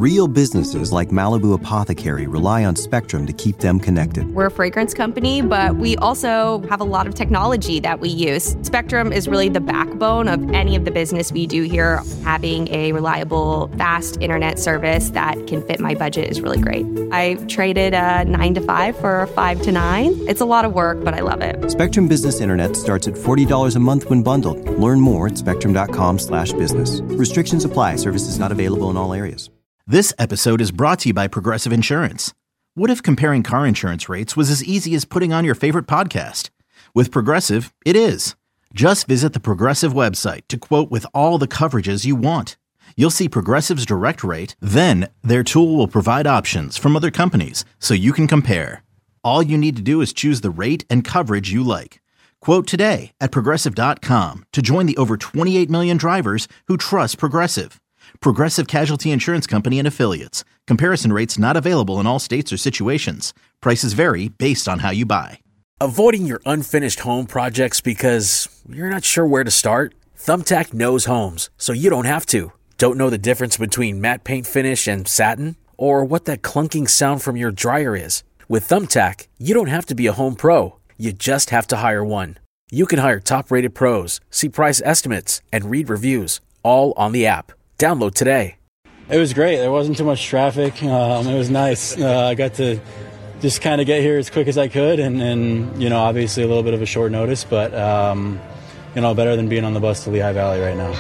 Real businesses like Malibu Apothecary rely on Spectrum to keep them connected. We're a fragrance company, but we also have a lot of technology that we use. Spectrum is really the backbone of any of the business we do here. Having a reliable, fast internet service that can fit my budget is really great. I traded a 9 to 5 for a 5 to 9. It's a lot of work, but I love it. Spectrum Business Internet starts at $40 a month when bundled. Learn more at spectrum.com/business. Restrictions apply. Services not available in all areas. This episode is brought to you by Progressive Insurance. What if comparing car insurance rates was as easy as putting on your favorite podcast? With Progressive, it is. Just visit the Progressive website to quote with all the coverages you want. You'll see Progressive's direct rate, then their tool will provide options from other companies so you can compare. All you need to do is choose the rate and coverage you like. Quote today at Progressive.com to join the over 28 million drivers who trust Progressive. Progressive Casualty Insurance Company and Affiliates. Comparison rates not available in all states or situations. Prices vary based on how you buy. Avoiding your unfinished home projects because you're not sure where to start? Thumbtack knows homes, so you don't have to. Don't know the difference between matte paint finish and satin? Or what that clunking sound from your dryer is? With Thumbtack, you don't have to be a home pro. You just have to hire one. You can hire top-rated pros, see price estimates, and read reviews, all on the app. Download today. It was great. There wasn't too much traffic. It was nice. I got to just kind of get here as quick as I could, and you know, obviously a little bit of a short notice, but you know, better than being on the bus to Lehigh Valley right now.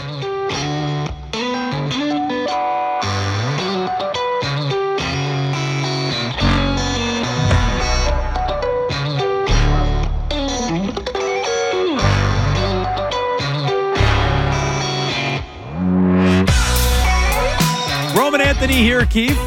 Roman Anthony here, Keith.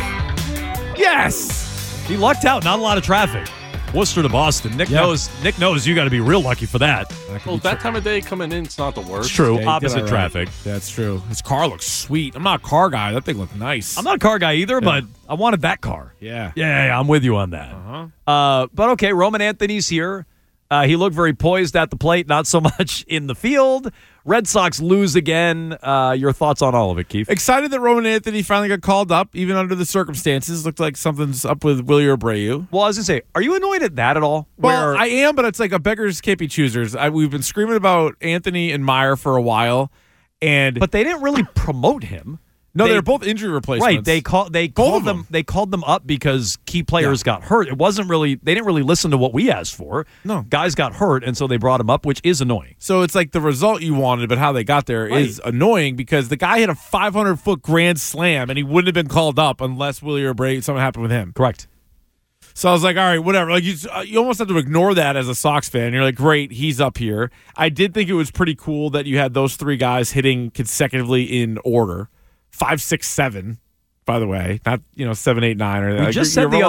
Yes! He lucked out. Not a lot of traffic. Worcester to Boston. Nick knows you got to be real lucky for that. Well, that time of day coming in, it's not the worst. It's true. Yeah, opposite traffic. That's true. His car looks sweet. I'm not a car guy. That thing looked nice. I'm not a car guy either, but I wanted that car. Yeah. Yeah, I'm with you on that. But okay, Roman Anthony's here. He looked very poised at the plate, not so much in the field. Red Sox lose again. Your thoughts on all of it, Keith? Excited that Roman Anthony finally got called up, even under the circumstances. Looked like something's up with Willie Abreu. Well, I was going to say, are you annoyed at that at all? Well, I am, but it's like a beggars can't be choosers. We've been screaming about Anthony and Meyer for a while, but they didn't really promote him. No, they're both injury replacements. Right. They called them up because key players got hurt. It wasn't really they didn't really listen to what we asked for. No. Guys got hurt, and so they brought him up, which is annoying. So it's like the result you wanted, but how they got there is annoying because the guy hit a 500-foot grand slam, and he wouldn't have been called up unless Willie Abreu, something happened with him. Correct. So I was like, all right, whatever. Like you almost have to ignore that as a Sox fan. You're like, great, he's up here. I did think it was pretty cool that you had those three guys hitting consecutively in order. 5, 6, 7, by the way, not 7, 8, 9 or that. We just said the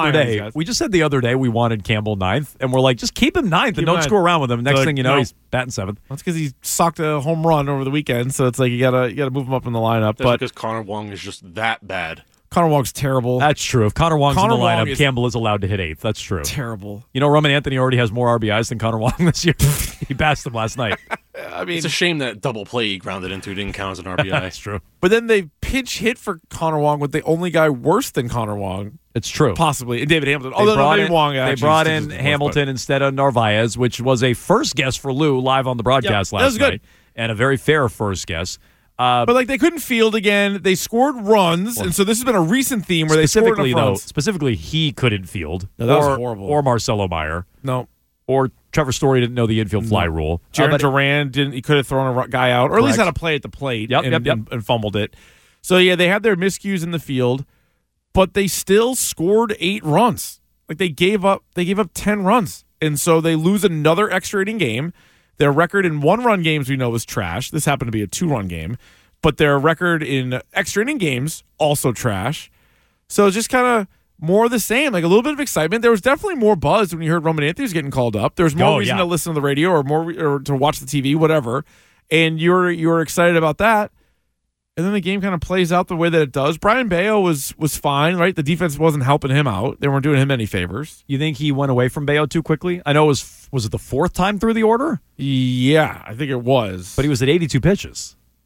other day we wanted Campbell ninth, and we're like, just keep him ninth and don't screw around with him. Next thing you know, he's batting seventh. That's because he socked a home run over the weekend, so it's like you gotta move him up in the lineup. That's because Connor Wong is just that bad. Connor Wong's terrible. That's true. If Connor Wong's in the lineup, Campbell is allowed to hit eighth. That's true. Terrible. You know, Roman Anthony already has more RBIs than Connor Wong this year. He passed him last night. I mean, it's a shame that double play he grounded into didn't count as an RBI. That's true. But then they pinch hit for Connor Wong with the only guy worse than Connor Wong. It's true. Possibly. And David Hamilton. They brought in Hamilton instead of Narvaez, which was a first guess for Lou live on the broadcast last night. And a very fair first guess. But like they couldn't field again. They scored runs, and so this has been a recent theme where they scored enough runs. Specifically, he couldn't field. No, that was horrible. Or Marcelo Meyer. No. Or Trevor Story didn't know the infield fly rule. Jared Duran didn't. He could have thrown a guy out, or at least had a play at the plate and fumbled it. So yeah, they had their miscues in the field, but they still scored 8 runs. Like they gave up 10 runs, and so they lose another extra inning game. Their record in 1-run games we know was trash. This happened to be a 2-run game, but their record in extra inning games also trash. So it's just kind of more of the same, like a little bit of excitement. There was definitely more buzz when you heard Roman Anthony was getting called up. There was more reason to listen to the radio or to watch the TV, whatever. And you're excited about that. And then the game kind of plays out the way that it does. Brian Bayo was fine, right? The defense wasn't helping him out. They weren't doing him any favors. You think he went away from Bayo too quickly? I know it was it the 4th time through the order? Yeah, I think it was. But he was at 82 pitches.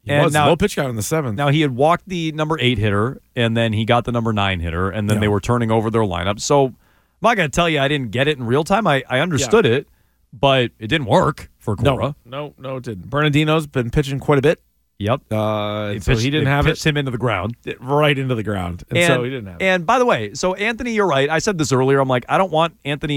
He was a low pitch guy in the 7th. Now, he had walked the number 8 hitter, and then he got the number 9 hitter, and then they were turning over their lineup. So I'm not going to tell you I didn't get it in real time. I understood it, but it didn't work for Cora. No, it didn't. Bernardino's been pitching quite a bit. Yep. So he didn't have it. Pitched him into the ground. Right into the ground. And so he didn't have it. And by the way, so Anthony, you're right. I said this earlier. I'm like, I don't want Anthony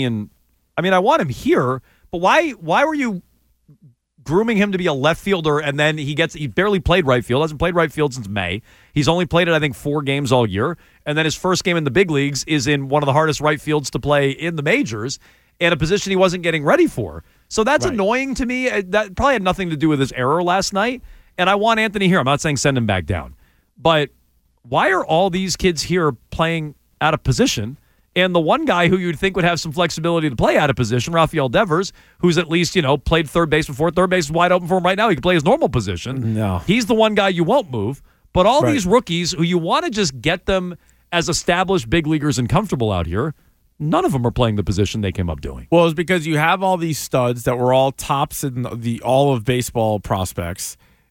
I want him here, but why were you grooming him to be a left fielder, and then he barely played right field, hasn't played right field since May. He's only played it, I think, 4 games all year, and then his first game in the big leagues is in one of the hardest right fields to play in the majors, and a position he wasn't getting ready for. So that's annoying to me. That probably had nothing to do with his error last night, and I want Anthony here. I'm not saying send him back down, but why are all these kids here playing out of position? And the one guy who you'd think would have some flexibility to play out of position, Rafael Devers, who's at least, played third base before. Third base is wide open for him right now. He can play his normal position. No. He's the one guy you won't move. But all these rookies who you want to just get them as established big leaguers and comfortable out here, none of them are playing the position they came up doing. Well, it's because you have all these studs that were all tops in all of baseball prospects.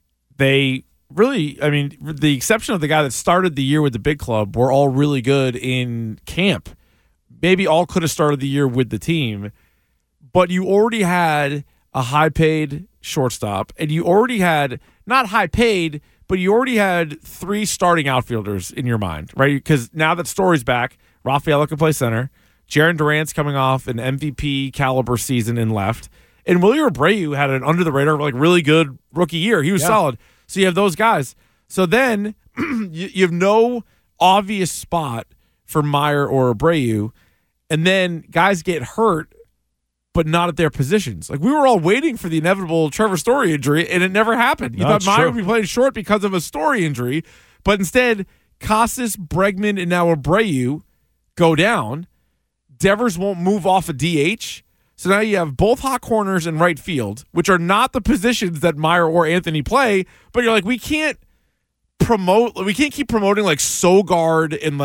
They really, the exception of the guy that started the year with the big club, were all really good in camp. Maybe all could have started the year with the team, but you already had a high-paid shortstop, and you already had, not high-paid, but you already had 3 starting outfielders in your mind, right? Because now that Story's back, Rafael can play center, Jarren Durant's coming off an MVP caliber season in left, and Wilyer Abreu had an under-the-radar, really good rookie year. He was solid. So you have those guys. So then you have no obvious spot for Meyer or Abreu, and then guys get hurt, but not at their positions. We were all waiting for the inevitable Trevor Story injury, and it never happened. You thought Meyer would be playing short because of a Story injury, but instead, Casas, Bregman, and now Abreu go down. Devers won't move off a DH. So now you have both hot corners in right field, which are not the positions that Meyer or Anthony play, but you're like, we can't keep promoting Sogard and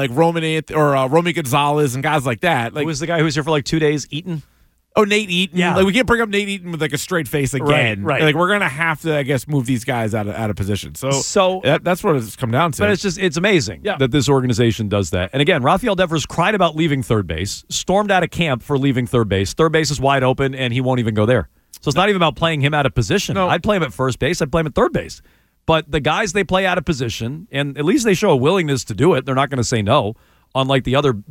Romy Gonzalez and guys like that. Who was the guy who was here for 2 days? Eaton? Oh, Nate Eaton. Yeah. We can't bring up Nate Eaton with a straight face again. Right. We're going to have to, I guess, move these guys out of position. So that's what it's come down to. But it's amazing that this organization does that. And again, Rafael Devers cried about leaving third base, stormed out of camp for leaving third base. Third base is wide open, and he won't even go there. So it's not even about playing him out of position. No. I'd play him at first base. I'd play him at third base. But the guys they play out of position, and at least they show a willingness to do it. They're not going to say no, unlike the other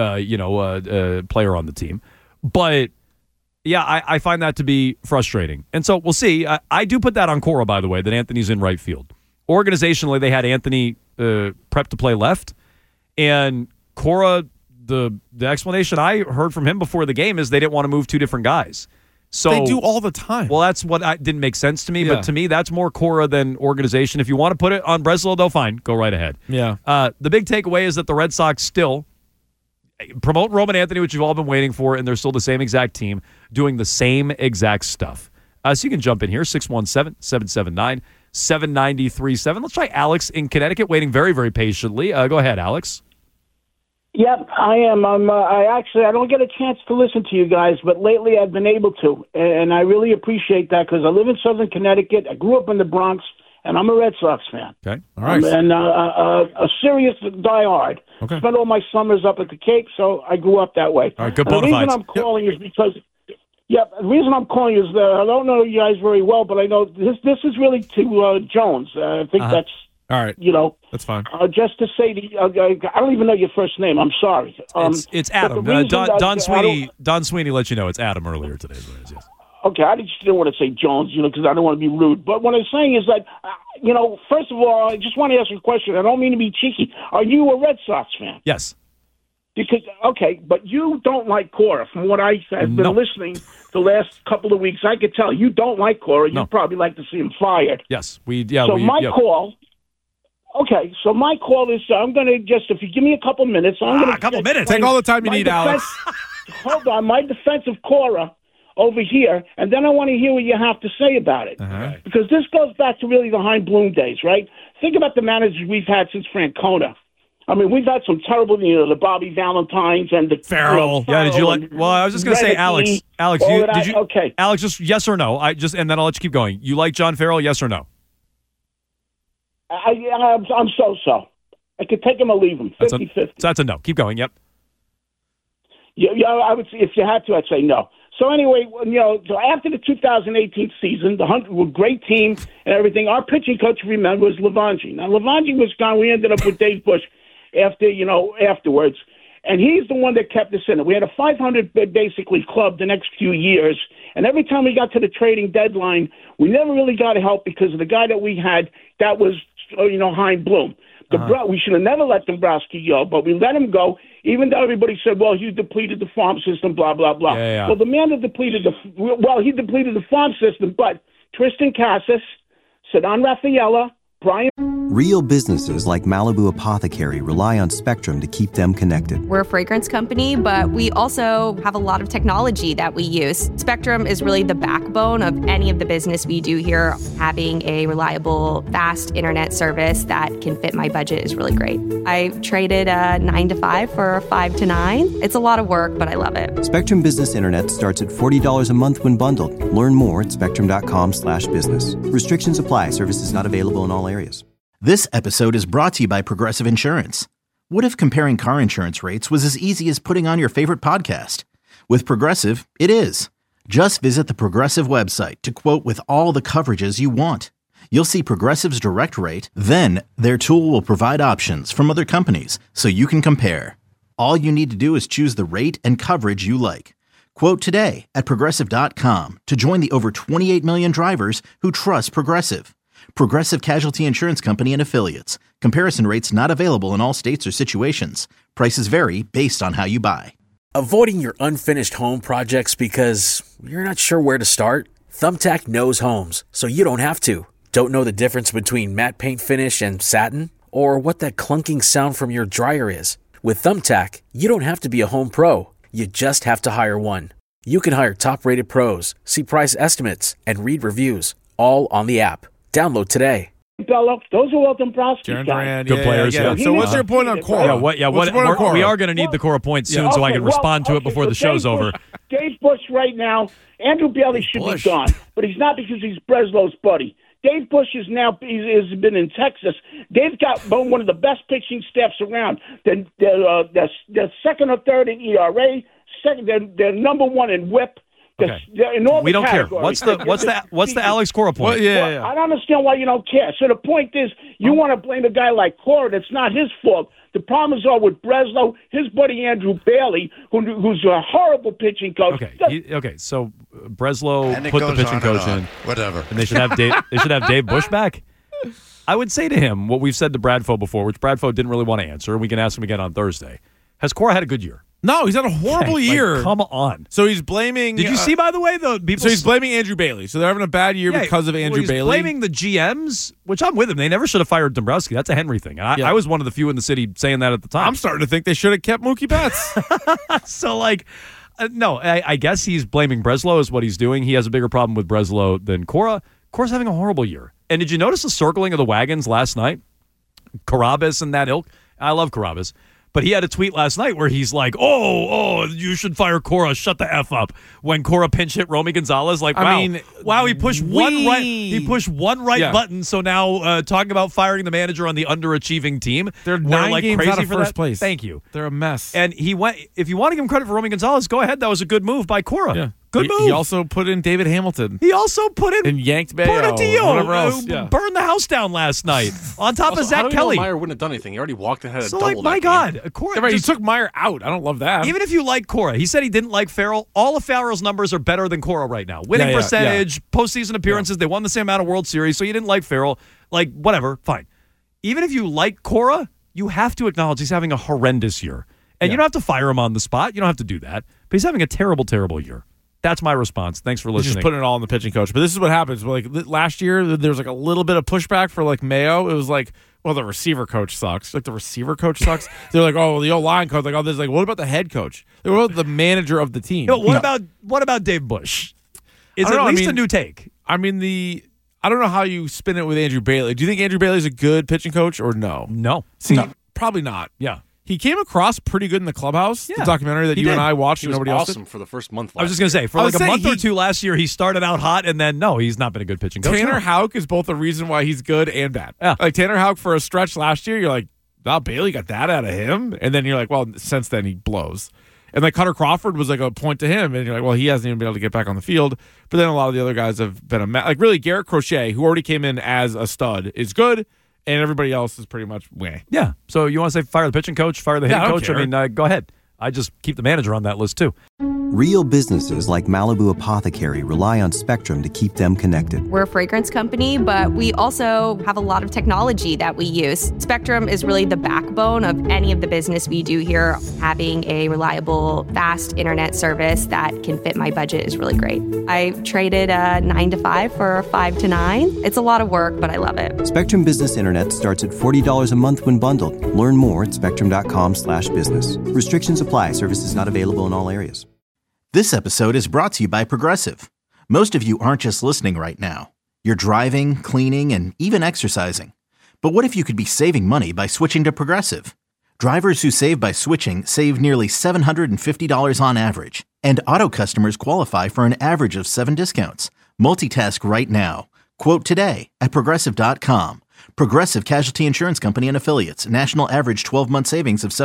player on the team. But yeah, I find that to be frustrating. And so we'll see. I do put that on Cora, by the way, that Anthony's in right field. Organizationally, they had Anthony prepped to play left. And Cora, the explanation I heard from him before the game is they didn't want to move 2 different guys. So they do all the time. Well, that's what didn't make sense to me. Yeah. But to me, that's more Cora than organization. If you want to put it on Breslow, though, fine. Go right ahead. Yeah. The big takeaway is that the Red Sox still promote Roman Anthony, which you've all been waiting for, and they're still the same exact team doing the same exact stuff. So you can jump in here, 617-779-7937. Let's try Alex in Connecticut, waiting very, very patiently. Go ahead, Alex. Yep, I am. I don't get a chance to listen to you guys, but lately I've been able to, and I really appreciate that because I live in Southern Connecticut. I grew up in the Bronx, and I'm a Red Sox fan. Okay, all right. And a serious diehard. Okay. Spent all my summers up at the Cape, so I grew up that way. All right, good bona fides. The reason I'm calling is because, the reason I'm calling is that I don't know you guys very well, but I know this is really to Jones. I think that's. All right. That's fine. Just to say, I don't even know your first name. I'm sorry. It's Adam. Don Sweeney. Don Sweeney let you know it's Adam earlier today. Yes. Okay, I just didn't want to say Jones, because I don't want to be rude. But what I'm saying is that, first of all, I just want to ask you a question. I don't mean to be cheeky. Are you a Red Sox fan? Yes. Because but you don't like Cora. From what I have been listening the last couple of weeks, I could tell you don't like Cora. You'd probably like to see him fired. Yes, call. Okay, so my call is I'm going to if you give me a couple minutes, I'm going to... A couple minutes? Take all the time you need, Alex. Hold on, my defense of Cora over here, and then I want to hear what you have to say about it. Uh-huh. Because this goes back to really the Hein Bloom days, right? Think about the managers we've had since Francona. I mean, we've had some terrible, the Bobby Valentines and the... Farrell. Did you like... Well, I was just going to say, Alex, did you... Okay. Alex, just yes or no? And then I'll let you keep going. You like John Farrell, yes or no? I'm so-so. I could take him or leave him. 50-50. So that's a no. Keep going. Yep. Yeah, I would say if you had to, I'd say no. So anyway, so after the 2018 season, the Hunters were a great team and everything. Our pitching coach, remember, was Lavangi. Now, Lavangi was gone. We ended up with Dave Bush afterwards. And he's the one that kept us in it. We had a 500 basically club the next few years. And every time we got to the trading deadline, we never really got help because of the guy that we had that was, Hein Bloom. We should have never let Dombrowski go, but we let him go, even though everybody said, well, he depleted the farm system, blah, blah, blah. Yeah. Well, the man that depleted he depleted the farm system, but Tristan Casas, Ceddanne Rafaela, Brian. Real businesses like Malibu Apothecary rely on Spectrum to keep them connected. We're a fragrance company, but we also have a lot of technology that we use. Spectrum is really the backbone of any of the business we do here. Having a reliable, fast internet service that can fit my budget is really great. I traded a 9 to 5 for a 5 to 9. It's a lot of work, but I love it. Spectrum Business Internet starts at $40 a month when bundled. Learn more at spectrum.com/business. Restrictions apply. Services not available in all areas. This episode is brought to you by Progressive Insurance. What if comparing car insurance rates was as easy as putting on your favorite podcast? With Progressive, it is. Just visit the Progressive website to quote with all the coverages you want. You'll see Progressive's direct rate, then their tool will provide options from other companies so you can compare. All you need to do is choose the rate and coverage you like. Quote today at Progressive.com to join the over 28 million drivers who trust Progressive. Progressive Casualty Insurance Company and Affiliates. Comparison rates not available in all states or situations. Prices vary based on how you buy. Avoiding your unfinished home projects because you're not sure where to start? Thumbtack knows homes, so you don't have to. Don't know the difference between matte paint finish and satin? Or what that clunking sound from your dryer is? With Thumbtack, you don't have to be a home pro. You just have to hire one. You can hire top-rated pros, see price estimates, and read reviews, all on the app. Download today. Bello, those are all Dombrowski guys. Duran, Good players. Yeah. So what's your point on Cora? We are going to need the Cora point soon so I can respond to it before the show's over. Dave Bush right now, Andrew Bailey should be gone, but he's not because he's Breslow's buddy. Dave Bush has been in Texas. They've got one of the best pitching staffs around. They're second or third in ERA. They're number one in WHIP. Okay. We don't care. What's the Alex Cora point? Well, I don't understand why you don't care. So the point is, you want to blame a guy like Cora. That's not his fault. The problems are with Breslow, his buddy Andrew Bailey, who's a horrible pitching coach. Okay. So Breslow put the pitching coach in. Whatever. And they should have Dave Bush back. I would say to him what we've said to Bradfo before, which Bradfo didn't really want to answer, and we can ask him again on Thursday. Has Cora had a good year? No, he's had a horrible year. Come on. So he's blaming... Did you see, by the way, the people... So he's blaming Andrew Bailey. So they're having a bad year because of Andrew Bailey. He's blaming the GMs, which I'm with him. They never should have fired Dombrowski. That's a Henry thing. I was one of the few in the city saying that at the time. I'm starting to think they should have kept Mookie Betts. So, no, I guess he's blaming Breslow is what he's doing. He has a bigger problem with Breslow than Cora. Cora's having a horrible year. And did you notice the circling of the wagons last night? Carabas and that ilk. I love Carabas. But he had a tweet last night where he's like, oh, you should fire Cora. Shut the F up. When Cora pinch hit Romy Gonzalez, he pushed one right button. So now talking about firing the manager on the underachieving team. They're 9 games crazy out of for first that. place. Thank you. They're a mess. And he went. If you want to give him credit for Romy Gonzalez, go ahead. That was a good move by Cora. Yeah. Good move. He also put in David Hamilton. He also put in and yanked Bayo. Whatever else. Burned the house down last night on top of Zach Kelly. Meyer wouldn't have done anything. He already walked ahead of double. My God, Cora. He took Meyer out. I don't love that. Even if you like Cora, he said he didn't like Farrell. All of Farrell's numbers are better than Cora right now. Winning percentage, postseason appearances. They won the same amount of World Series, so you didn't like Farrell. Whatever, fine. Even if you like Cora, you have to acknowledge he's having a horrendous year. And you don't have to fire him on the spot. You don't have to do that. But he's having a terrible, terrible year. That's my response. Thanks for listening. Just putting it all on the pitching coach. But this is what happens. Last year, there was a little bit of pushback for Mayo. It was the receiver coach sucks. The receiver coach sucks. They're like, oh, the O-line coach. There's what about the head coach? What about the manager of the team? What about Dave Bush? Is at least a new take. I don't know how you spin it with Andrew Bailey. Do you think Andrew Bailey's a good pitching coach or no? No. Probably not. Yeah. He came across pretty good in the clubhouse, the documentary that you and I watched and nobody else did. He was awesome for the first month. I was just going to say, for like a month or two last year, he started out hot, and then, no, he's not been a good pitching coach. Tanner Houck is both a reason why he's good and bad. Yeah. Like, Tanner Houck for a stretch last year, you're like, wow, Bailey got that out of him? And then you're like, well, since then he blows. And like Cutter Crawford was like a point to him, and you're like, well, he hasn't even been able to get back on the field. But then a lot of the other guys have been like really Garrett Crochet, who already came in as a stud, is good. And everybody else is pretty much meh. Yeah. So you want to say fire the pitching coach, fire the hitting coach? Care. I mean, go ahead. I just keep the manager on that list, too. Real businesses like Malibu Apothecary rely on Spectrum to keep them connected. We're a fragrance company, but we also have a lot of technology that we use. Spectrum is really the backbone of any of the business we do here. Having a reliable, fast internet service that can fit my budget is really great. I traded a 9 to 5 for a 5 to 9. It's a lot of work, but I love it. Spectrum Business Internet starts at $40 a month when bundled. Learn more at spectrum.com/business. Restrictions apply. Services not available in all areas. This episode is brought to you by Progressive. Most of you aren't just listening right now. You're driving, cleaning, and even exercising. But what if you could be saving money by switching to Progressive? Drivers who save by switching save nearly $750 on average. And auto customers qualify for an average of 7 discounts. Multitask right now. Quote today at Progressive.com. Progressive Casualty Insurance Company and Affiliates. National average 12-month savings of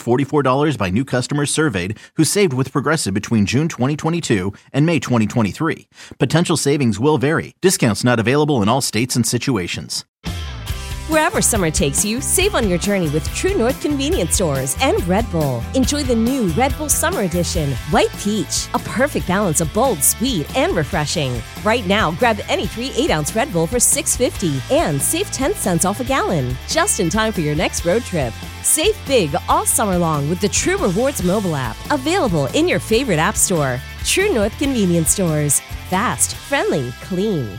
$744 by new customers surveyed who saved with Progressive between June 2022 and May 2023. Potential savings will vary. Discounts not available in all states and situations. Wherever summer takes you, save on your journey with True North Convenience Stores and Red Bull. Enjoy the new Red Bull Summer Edition, White Peach, a perfect balance of bold, sweet, and refreshing. Right now, grab any 3 8-ounce Red Bull for $6.50 and save 10 cents off a gallon. Just in time for your next road trip. Save big all summer long with the True Rewards mobile app, available in your favorite app store. True North Convenience Stores. Fast, friendly, clean.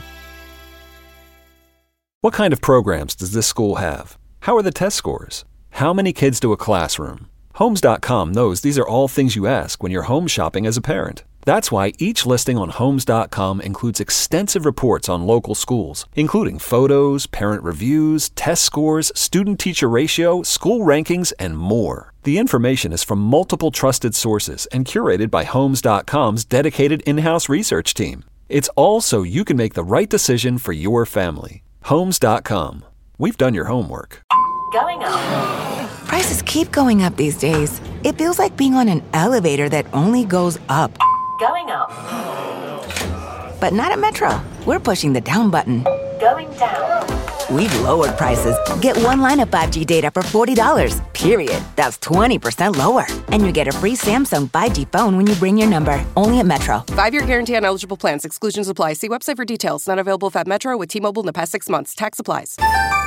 What kind of programs does this school have? How are the test scores? How many kids do a classroom? Homes.com knows these are all things you ask when you're home shopping as a parent. That's why each listing on Homes.com includes extensive reports on local schools, including photos, parent reviews, test scores, student-teacher ratio, school rankings, and more. The information is from multiple trusted sources and curated by Homes.com's dedicated in-house research team. It's all so you can make the right decision for your family. Homes.com. We've done your homework. Going up. Prices keep going up these days. It feels like being on an elevator that only goes up. Going up. But not at Metro. We're pushing the down button. Going down. We've lowered prices. Get one line of 5G data for $40, period. That's 20% lower. And you get a free Samsung 5G phone when you bring your number. Only at Metro. 5-year guarantee on eligible plans. Exclusions apply. See website for details. Not available at Metro with T-Mobile in the past 6 months. Tax applies.